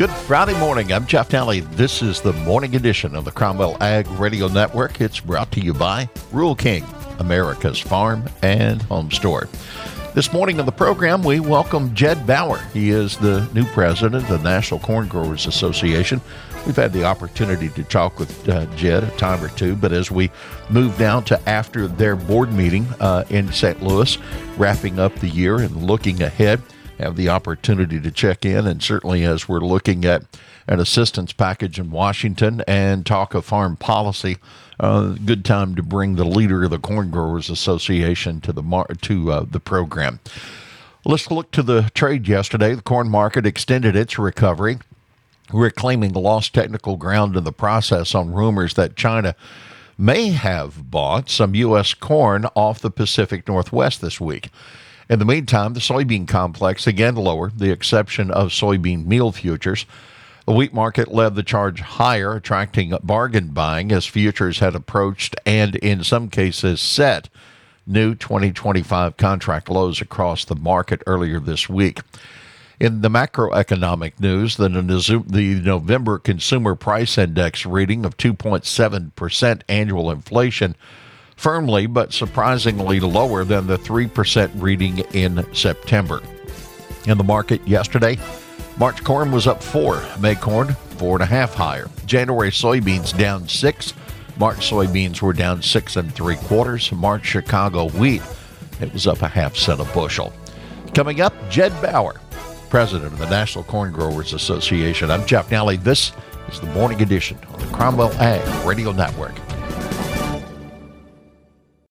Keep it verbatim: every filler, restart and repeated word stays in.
Good Friday morning. I'm Jeff Talley. This is the morning edition of the Cromwell Ag Radio Network. It's brought to you by Rural King, America's farm and home store. This morning on the program, we welcome Jed Bauer. He is the new president of the National Corn Growers Association. We've had the opportunity to talk with uh, Jed a time or two, but as we move down to after their board meeting uh, in Saint Louis, wrapping up the year and looking ahead, have the opportunity to check in, and certainly as we're looking at an assistance package in Washington and talk of farm policy, uh, good time to bring the leader of the Corn Growers Association to the mar- to uh, the program. Let's look to the trade yesterday. The corn market extended its recovery, reclaiming lost technical ground in the process on rumors that China may have bought some U S corn off the Pacific Northwest this week. In the meantime, the soybean complex again lower, the exception of soybean meal futures. The wheat market led the charge higher, attracting bargain buying as futures had approached and in some cases set new twenty twenty-five contract lows across the market earlier this week. In the macroeconomic news, the, the November Consumer Price Index reading of two point seven percent annual inflation firmly but surprisingly lower than the three percent reading in September. In the market yesterday, March corn was up four, May corn four and a half higher. January soybeans down six, March soybeans were down six and three quarters. March Chicago wheat, it was up a half cent a bushel. Coming up, Jed Bauer, president of the National Corn Growers Association. I'm Jeff Nally. This is the morning edition on the Cromwell Ag Radio Network.